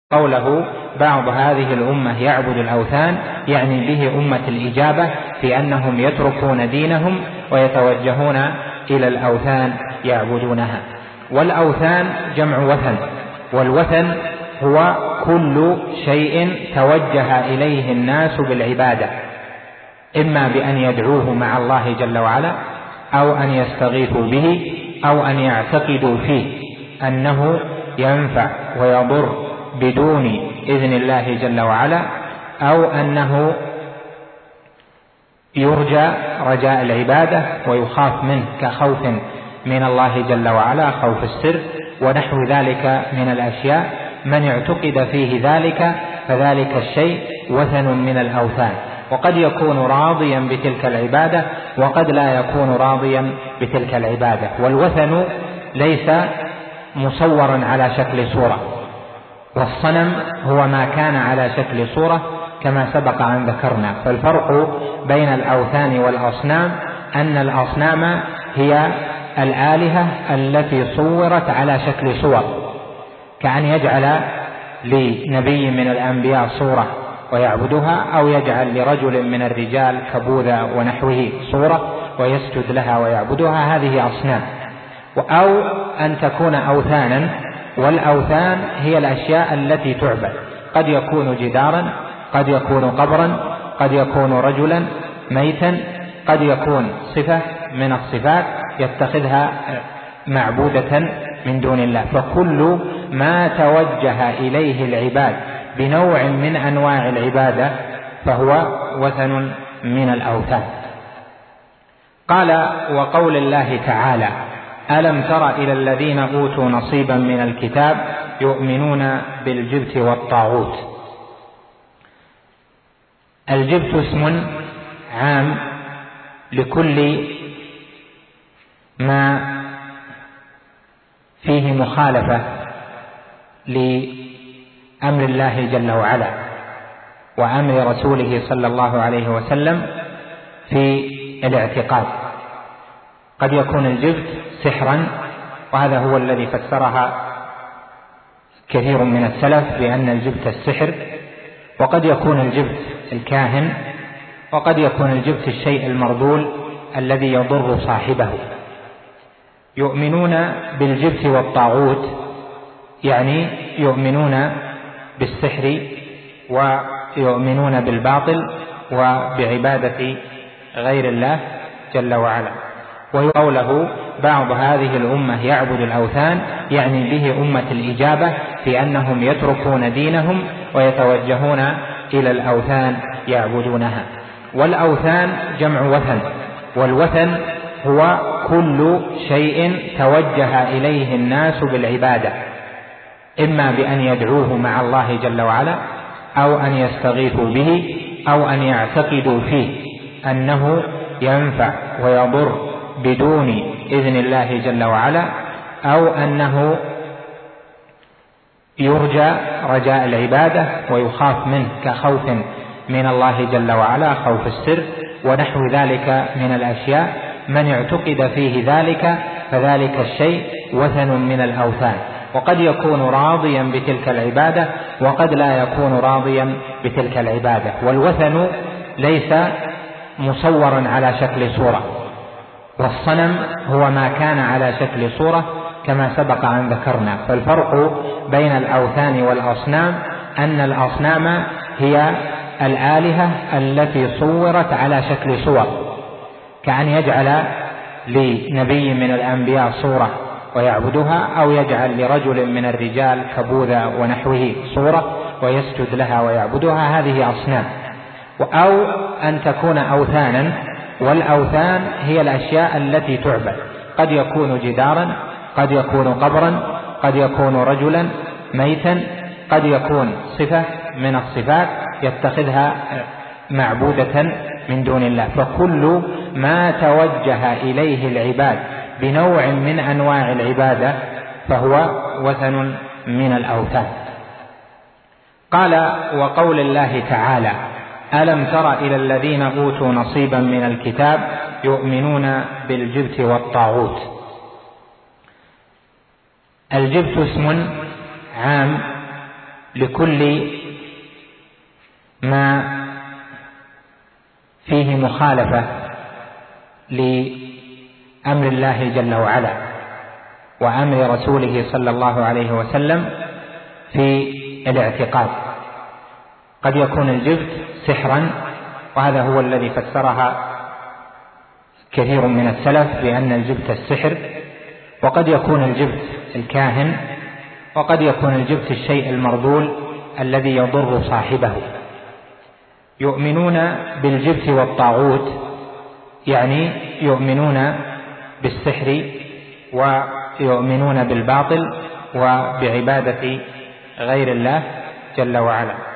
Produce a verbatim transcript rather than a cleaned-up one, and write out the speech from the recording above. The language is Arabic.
قوله بعض هذه الأمة يعبد الأوثان يعني به أمة الإجابة في أنهم يتركون دينهم ويتوجهون إلى الأوثان يعبدونها. والأوثان جمع وثن، والوثن هو كل شيء توجه إليه الناس بالعبادة، إما بأن يدعوه مع الله جل وعلا، أو أن يستغيثوا به، أو أن يعتقدوا فيه أنه ينفع ويضر بدون إذن الله جل وعلا، أو أنه يرجى رجاء العبادة ويخاف منه كخوف من الله جل وعلا، خوف السر ونحو ذلك من الأشياء. من اعتقد فيه ذلك فذلك الشيء وثن من الأوثان، وقد يكون راضيا بتلك العبادة وقد لا يكون راضيا بتلك العبادة. والوثن ليس مصورا على شكل صورة، والصنم هو ما كان على شكل صورة كما سبق أن ذكرنا. فالفرق بين الأوثان والأصنام أن الأصنام هي الآلهة التي صورت على شكل صور، كأن يجعل لنبي من الأنبياء صورة ويعبدها، أو يجعل لرجل من الرجال كبوذا ونحوه صورة ويسجد لها ويعبدها، هذه أصنام. أو أن تكون أوثانا، والأوثان هي الأشياء التي تعبد، قد يكون جدارا، قد يكون قبرا، قد يكون رجلا ميتا، قد يكون صفة من الصفات يتخذها معبودة من دون الله. فكل ما توجه إليه العباد بنوع من أنواع العبادة فهو وثن من الأوثان. قال: وقول الله تعالى: ألم تر إلى الذين أوتوا نصيبا من الكتاب يؤمنون بالجبت والطاغوت. الجبت اسم عام لكل ما فيه مخالفة لأمر الله جل وعلا وأمر رسوله صلى الله عليه وسلم في الاعتقاد. قد يكون الجبت سحرا، وهذا هو الذي فسرها كثير من السلف بأن الجبت السحر، وقد يكون الجبت الكاهن، وقد يكون الجبت الشيء المرذول الذي يضر صاحبه. يؤمنون بالجبت والطاغوت يعني يؤمنون بالسحر ويؤمنون بالباطل وبعبادة غير الله جل وعلا. وقوله بعض هذه الأمة يعبد الأوثان يعني به أمة الإجابة في أنهم يتركون دينهم ويتوجهون إلى الأوثان يعبدونها. والأوثان جمع وثن، والوثن هو كل شيء توجه إليه الناس بالعبادة، إما بأن يدعوه مع الله جل وعلا، أو أن يستغيثوا به، أو أن يعتقدوا فيه أنه ينفع ويضر بدون إذن الله جل وعلا، أو أنه يرجى رجاء العبادة ويخاف منه كخوف من الله جل وعلا، خوف السر ونحو ذلك من الأشياء. من اعتقد فيه ذلك فذلك الشيء وثن من الأوثان، وقد يكون راضيا بتلك العبادة وقد لا يكون راضيا بتلك العبادة. والوثن ليس مصورا على شكل صورة، والصنم هو ما كان على شكل صورة كما سبق أن ذكرنا. فالفرق بين الأوثان والأصنام أن الأصنام هي الآلهة التي صورت على شكل صور، كأن يجعل لنبي من الأنبياء صورة ويعبدها، أو يجعل لرجل من الرجال كبوذا ونحوه صورة ويسجد لها ويعبدها، هذه أصنام. أو أن تكون أوثانا، والأوثان هي الأشياء التي تعبد، قد يكون جدارا، قد يكون قبرا، قد يكون رجلا ميتا، قد يكون صفة من الصفات يتخذها معبودة من دون الله. فكل ما توجه إليه العباد بنوع من أنواع العبادة فهو وثن من الأوثان. قال: وقول الله تعالى: ألم تر إلى الذين أوتوا نصيبا من الكتاب يؤمنون بالجبت والطاغوت. الجبت اسم عام لكل ما فيه مخالفة لأمر الله جل وعلا وأمر رسوله صلى الله عليه وسلم في الاعتقاد. قد يكون الجبت سحرا، وهذا هو الذي فسرها كثير من السلف بأن الجبت السحر، وقد يكون الجبت الكاهن، وقد يكون الجبت الشيء المرذول الذي يضر صاحبه. يؤمنون بالجبت والطاغوت، يعني يؤمنون بالسحر ويؤمنون بالباطل وبعبادة غير الله جل وعلا.